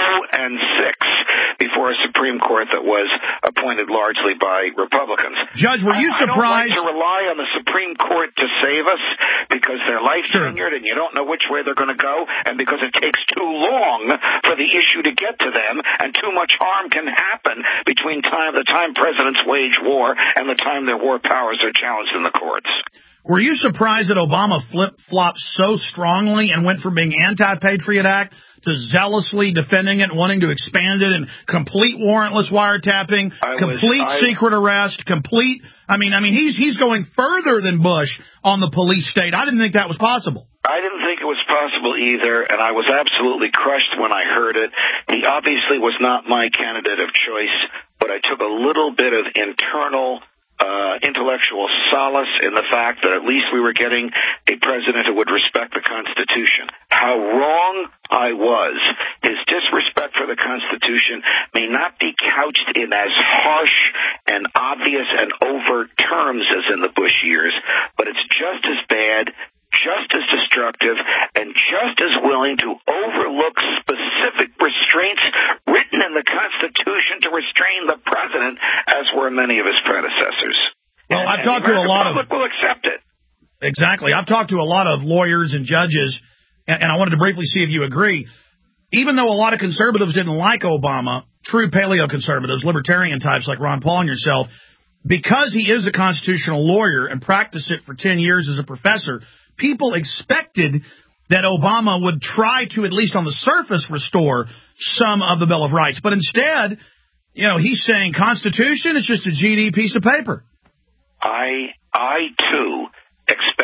before a Supreme Court that was appointed largely by Republicans. Judge, were you surprised? I don't like to rely on the Supreme Court to save us because they're life-tenured and you don't know which way they're going to go, and because it takes too long for the issue to get to them, and too much harm can happen between the time presidents wage war and the time their war powers are challenged in the courts. Were you surprised that Obama flip-flopped so strongly and went from being anti-Patriot Act to zealously defending it, wanting to expand it, and complete warrantless wiretapping, secret arrest, complete... I mean, he's going further than Bush on the police state. I didn't think that was possible. I didn't think it was possible either, and I was absolutely crushed when I heard it. He obviously was not my candidate of choice, but I took a little bit of internal intellectual solace in the fact that at least we were getting a president who would respect the Constitution. How wrong I was. His disrespect for the Constitution may not be couched in as harsh and obvious and overt terms as in the Bush years, but it's just as bad, just as destructive, and just as willing to overlook specific restraints written in the Constitution to restrain the president, as were many of his predecessors. Well, I've talked to a lot of... The public will accept it. Exactly. I've talked to a lot of lawyers and judges, and I wanted to briefly see if you agree. Even though a lot of conservatives didn't like Obama, true paleo-conservatives, libertarian types like Ron Paul and yourself, because he is a constitutional lawyer and practiced it for 10 years as a professor, people expected that Obama would try to, at least on the surface, restore some of the Bill of Rights. But instead, he's saying Constitution is just a GD piece of paper. I too, expect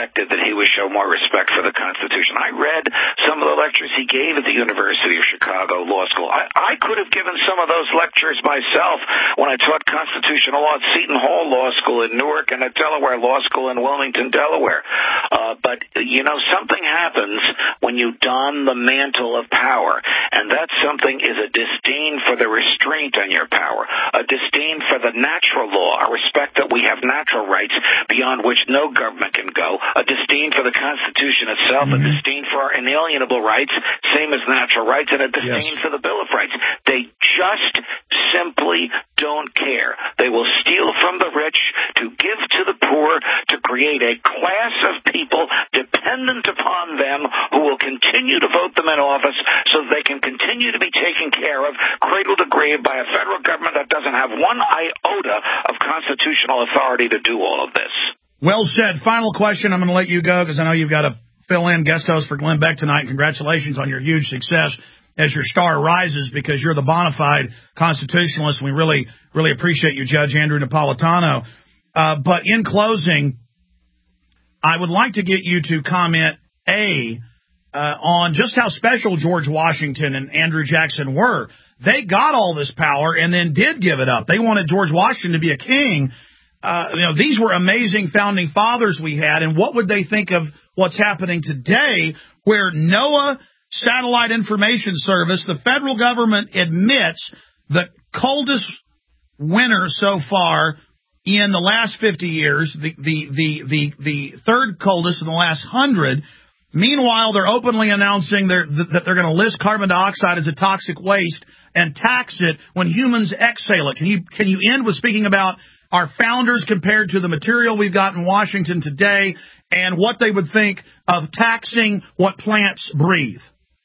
expected that he would show more respect for the Constitution. I read some of the lectures he gave at the University of Chicago Law School. I could have given some of those lectures myself when I taught constitutional law at Seton Hall Law School in Newark and at Delaware Law School in Wilmington, Delaware. But, something happens when you don the mantle of power, and that something is a disdain for the restraint on your power, a disdain for the natural law, a respect that we have natural rights beyond which no government can go, a disdain for the Constitution itself, a disdain for our inalienable rights, same as natural rights, and a disdain for the Bill of Rights. They just simply don't care. They will steal from the rich to give to the poor, to create a class of people dependent upon them who will continue to vote them in office so that they can continue to be taken care of, cradle to grave by a federal government that doesn't have one iota of constitutional authority to do all of this. Well said. Final question. I'm going to let you go because I know you've got to fill in guest host for Glenn Beck tonight. Congratulations on your huge success as your star rises, because you're the bona fide constitutionalist. We really, really appreciate you, Judge Andrew Napolitano. But in closing, I would like to get you to comment, on just how special George Washington and Andrew Jackson were. They got all this power and then did give it up. They wanted George Washington to be a king. These were amazing founding fathers we had, and what would they think of what's happening today, where NOAA Satellite Information Service, the federal government admits the coldest winter so far in the last 50 years, the third coldest in the last 100. Meanwhile, they're openly announcing that they're going to list carbon dioxide as a toxic waste and tax it when humans exhale it. Can you end with speaking about our founders compared to the material we've got in Washington today and what they would think of taxing what plants breathe?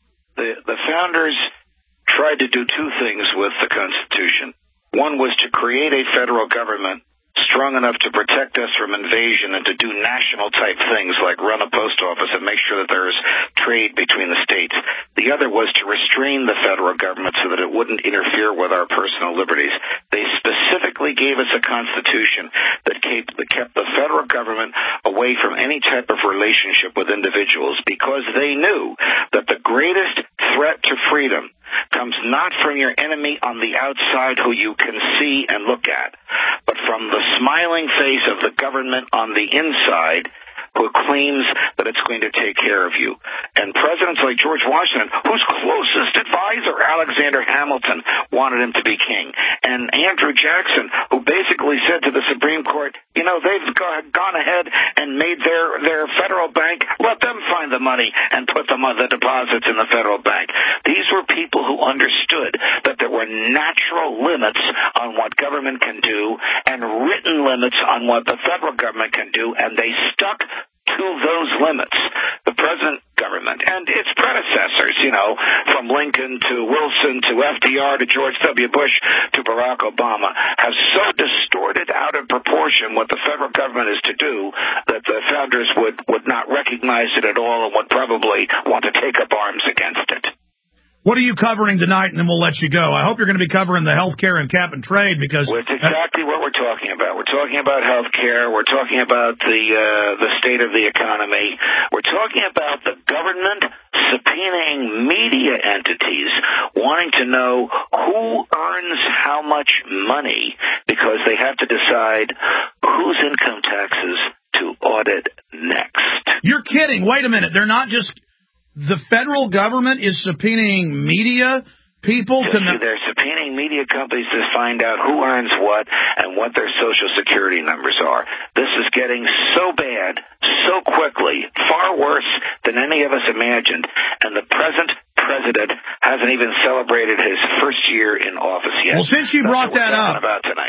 The founders tried to do two things with the Constitution. One was to create a federal government strong enough to protect us from invasion and to do national-type things like run a post office and make sure that there's trade between the states. The other was to restrain the federal government so that it wouldn't interfere with our personal liberties. They specifically gave us a constitution that kept the federal government away from any type of relationship with individuals, because they knew that the greatest threat to freedom comes not from your enemy on the outside who you can see and look at, but from the smiling face of the government on the inside who claims that it's going to take care of you. And presidents like George Washington, whose closest advisor, Alexander Hamilton, wanted him to be king, and Andrew Jackson, who basically said to the Supreme Court, they've gone ahead and made their federal bank, let them find the money and put the deposits in the federal bank. These were people who understood that there were natural limits on what government can do and written limits on what the federal government can do, and they stuck to those limits. The present government and its predecessors, from Lincoln to Wilson to FDR to George W. Bush to Barack Obama, have so distorted out of proportion what the federal government is to do that the founders would not recognize it at all and would probably want to take up arms against it. What are you covering tonight, and then we'll let you go? I hope you're going to be covering the health care and cap and trade, because... Well, it's exactly what we're talking about. We're talking about health care. We're talking about the state of the economy. We're talking about the government subpoenaing media entities wanting to know who earns how much money, because they have to decide whose income taxes to audit next. You're kidding. Wait a minute. They're not just... The federal government is subpoenaing media people to... They're subpoenaing media companies to find out who earns what and what their Social Security numbers are. This is getting so bad, so quickly, far worse than any of us imagined. And the present president hasn't even celebrated his first year in office yet. Well, since you brought that up,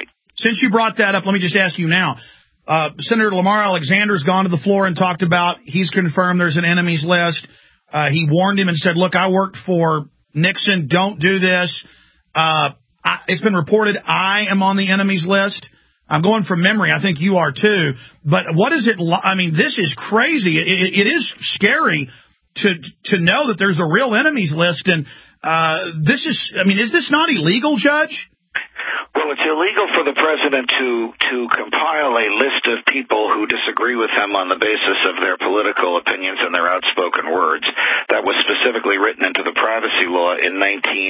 let me just ask you now. Senator Lamar Alexander's gone to the floor and talked about, he's confirmed there's an enemies list. He warned him and said, look, I worked for Nixon. Don't do this. It's been reported I am on the enemies list. I'm going from memory. I think you are too. But what is it? I mean, this is crazy. It is scary to know that there's a real enemies list. And is this not illegal, Judge? Well, it's illegal for the president to compile a list of people who disagree with him on the basis of their political opinions and their outspoken words. That was specifically written into the privacy law in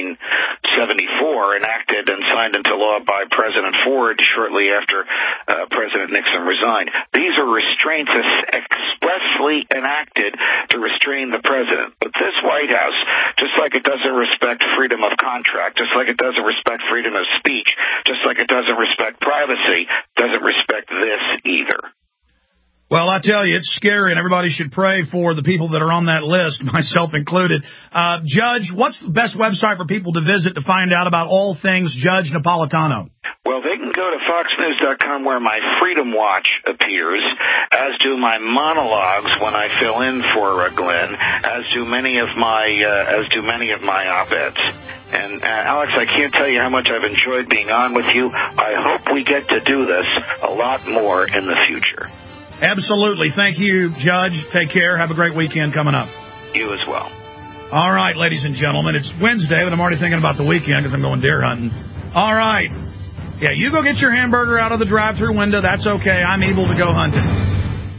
1974, enacted and signed into law by President Ford shortly after President Nixon resigned. These are restraints expressly enacted to restrain the president. But this White House, just like it doesn't respect freedom of contract, just like it doesn't respect freedom of speech, just like it doesn't respect privacy, doesn't respect this either. Well, I tell you, it's scary, and everybody should pray for the people that are on that list, myself included. Judge, what's the best website for people to visit to find out about all things Judge Napolitano? Well, they can go to foxnews.com where my Freedom Watch appears, as do my monologues when I fill in for Glenn, as do many of my op-eds. And Alex, I can't tell you how much I've enjoyed being on with you. I hope we get to do this a lot more in the future. Absolutely. Thank you, Judge. Take care. Have a great weekend coming up. You as well. All right, ladies and gentlemen. It's Wednesday, but I'm already thinking about the weekend because I'm going deer hunting. All right. Yeah, you go get your hamburger out of the drive-thru window. That's okay. I'm able to go hunting.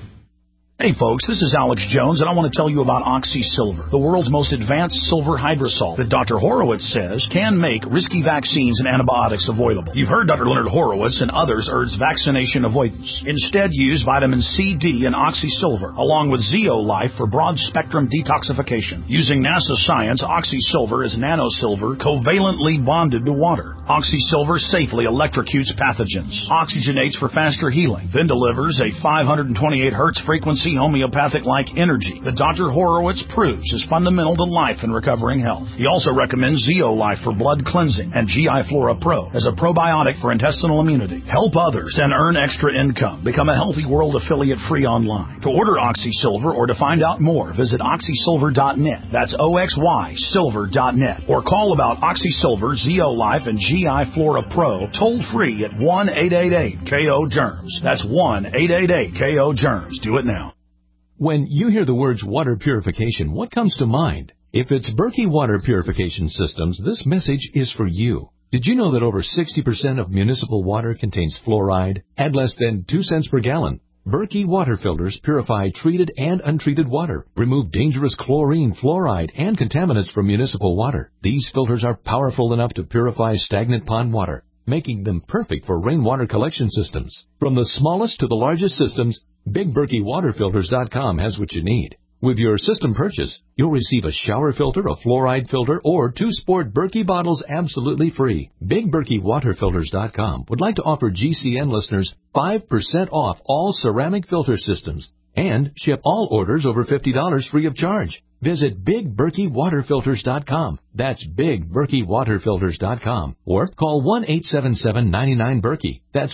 Hey folks, this is Alex Jones, and I want to tell you about OxySilver, the world's most advanced silver hydrosol that Dr. Horowitz says can make risky vaccines and antibiotics avoidable. You've heard Dr. Leonard Horowitz and others urge vaccination avoidance. Instead, use vitamin C, D, and OxySilver, along with Zeolife for broad-spectrum detoxification. Using NASA science, OxySilver is nanosilver covalently bonded to water. OxySilver safely electrocutes pathogens, oxygenates for faster healing, then delivers a 528 Hz frequency homeopathic-like energy that Dr. Horowitz proves is fundamental to life and recovering health. He also recommends Zeolife for blood cleansing and GI Flora Pro as a probiotic for intestinal immunity. Help others and earn extra income. Become a Healthy World affiliate free online. To order OxySilver or to find out more, visit oxysilver.net. That's OXYsilver.net. Or call about OxySilver, Zeolife, and GI Flora Pro toll-free at 1-888-KO-GERMS. That's 1-888-KO-GERMS. Do it now. When you hear the words water purification, what comes to mind? If it's Berkey Water Purification Systems, this message is for you. Did you know that over 60% of municipal water contains fluoride at less than 2 cents per gallon? Berkey water filters purify treated and untreated water, remove dangerous chlorine, fluoride, and contaminants from municipal water. These filters are powerful enough to purify stagnant pond water, making them perfect for rainwater collection systems. From the smallest to the largest systems, BigBerkeyWaterFilters.com has what you need. With your system purchase, you'll receive a shower filter, a fluoride filter, or 2 sport Berkey bottles absolutely free. BigBerkeyWaterFilters.com would like to offer GCN listeners 5% off all ceramic filter systems and ship all orders over $50 free of charge. Visit BigBerkeyWaterFilters.com. That's BigBerkeyWaterFilters.com. Or call 1-877-99-BERKEY. That's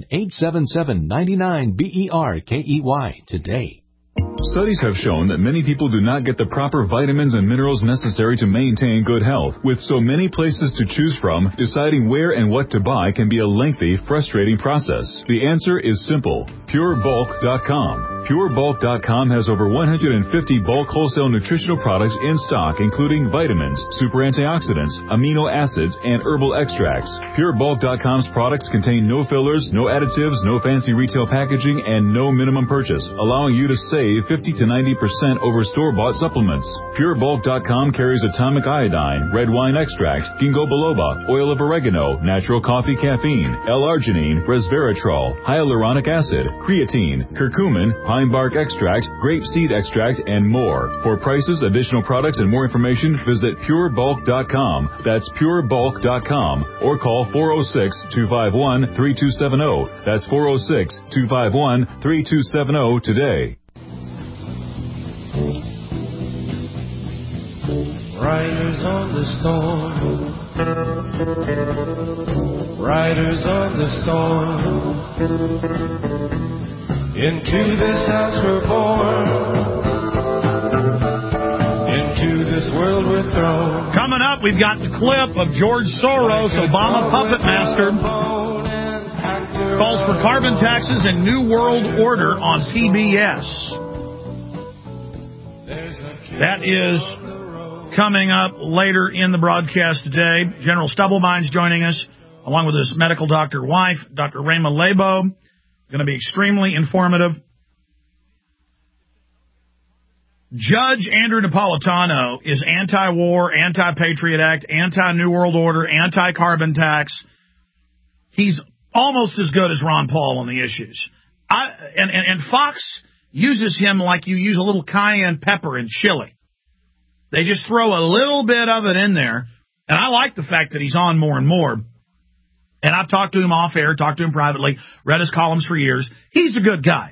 1-877-99-BERKEY today. Studies have shown that many people do not get the proper vitamins and minerals necessary to maintain good health. With so many places to choose from, deciding where and what to buy can be a lengthy, frustrating process. The answer is simple. PureBulk.com. PureBulk.com has over 150 bulk wholesale nutritional products in stock, including vitamins, super antioxidants, amino acids, and herbal extracts. PureBulk.com's products contain no fillers, no additives, no fancy retail packaging, and no minimum purchase, allowing you to save 50 to 90% over store-bought supplements. PureBulk.com carries atomic iodine, red wine extract, ginkgo biloba, oil of oregano, natural coffee caffeine, L-arginine, resveratrol, hyaluronic acid, creatine, curcumin, pine bark extract, grape seed extract, and more. For prices, additional products, and more information, visit PureBulk.com. That's PureBulk.com. Or call 406-251-3270. That's 406-251-3270 today. Riders on the storm. Riders on the storm. Into this house we're born. Into this world we're thrown. Coming up, we've got the clip of George Soros, Obama puppet master, calls for carbon taxes and New World Order on PBS. That is coming up later in the broadcast today. General Stubblebine's joining us. along with his medical doctor wife, Dr. Rema Lebo. Going to be extremely informative. Judge Andrew Napolitano is anti-war, anti-Patriot Act, anti-New World Order, anti-carbon tax. He's almost as good as Ron Paul on the issues. And Fox uses him like you use a little cayenne pepper in chili. They just throw a little bit of it in there. And I like the fact that he's on more and more. And I've talked to him off air, talked to him privately, read his columns for years. He's a good guy.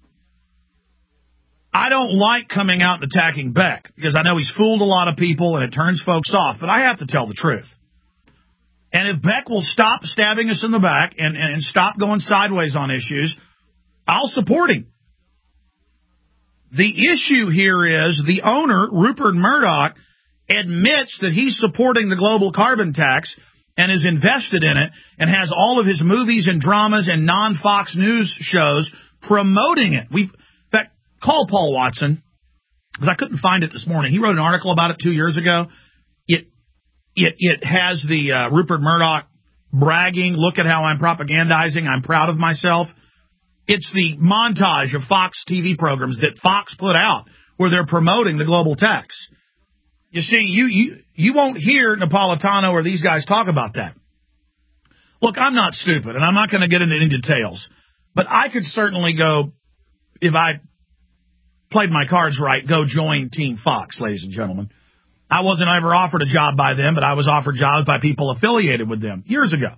I don't like coming out and attacking Beck because I know he's fooled a lot of people and it turns folks off, but I have to tell the truth. And if Beck will stop stabbing us in the back and stop going sideways on issues, I'll support him. The issue here is the owner, Rupert Murdoch, admits that he's supporting the global carbon tax and is invested in it and has all of his movies and dramas and non-Fox News shows promoting it. In fact, call Paul Watson, because I couldn't find it this morning. He wrote an article about it 2 years ago. It has the Rupert Murdoch bragging, look at how I'm propagandizing, I'm proud of myself. It's the montage of Fox TV programs that Fox put out where they're promoting the global tax. You see, you won't hear Napolitano or these guys talk about that. Look, I'm not stupid, and I'm not going to get into any details, but I could certainly go, if I played my cards right, go join Team Fox, ladies and gentlemen. I wasn't ever offered a job by them, but I was offered jobs by people affiliated with them years ago.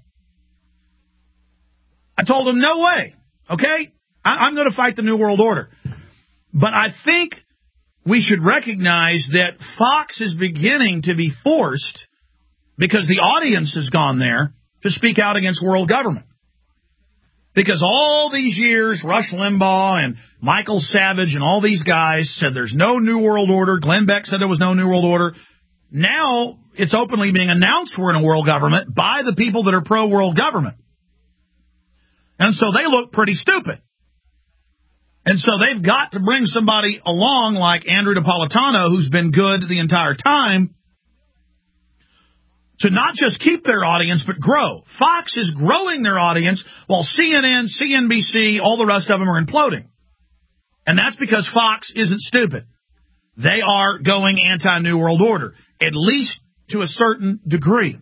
I told them, no way, okay? I'm going to fight the New World Order. But I think we should recognize that Fox is beginning to be forced, because the audience has gone there, to speak out against world government. Because all these years, Rush Limbaugh and Michael Savage and all these guys said there's no New World Order. Glenn Beck said there was no New World Order. Now it's openly being announced we're in a world government by the people that are pro-world government. And so they look pretty stupid. And so they've got to bring somebody along like Andrew Napolitano, who's been good the entire time, to not just keep their audience, but grow. Fox is growing their audience while CNN, CNBC, all the rest of them are imploding. And that's because Fox isn't stupid. They are going anti-New World Order, at least to a certain degree.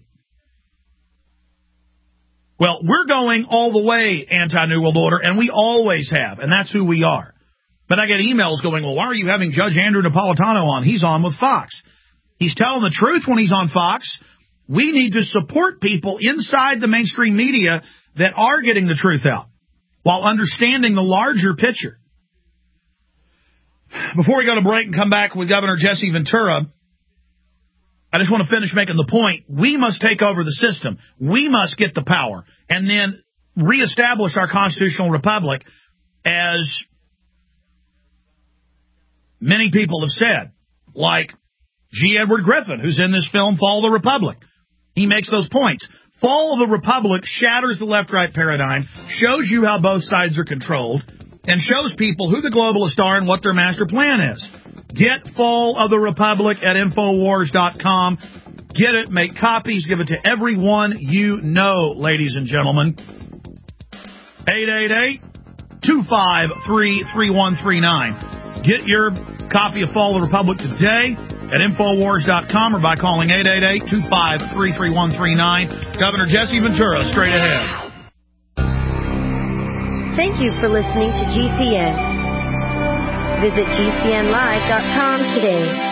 Well, we're going all the way anti-New World Order, and we always have, and that's who we are. But I get emails going, well, why are you having Judge Andrew Napolitano on? He's on with Fox. He's telling the truth when he's on Fox. We need to support people inside the mainstream media that are getting the truth out while understanding the larger picture. Before we go to break and come back with Governor Jesse Ventura, I just want to finish making the point. We must take over the system. We must get the power and then reestablish our constitutional republic, as many people have said, like G. Edward Griffin, who's in this film Fall of the Republic. He makes those points. Fall of the Republic shatters the left-right paradigm, shows you how both sides are controlled, and shows people who the globalists are and what their master plan is. Get Fall of the Republic at Infowars.com. Get it, make copies, give it to everyone you know, ladies and gentlemen. 888-253-3139. Get your copy of Fall of the Republic today at Infowars.com or by calling 888-253-3139. Governor Jesse Ventura, straight ahead. Thank you for listening to GCN. Visit GCNlive.com today.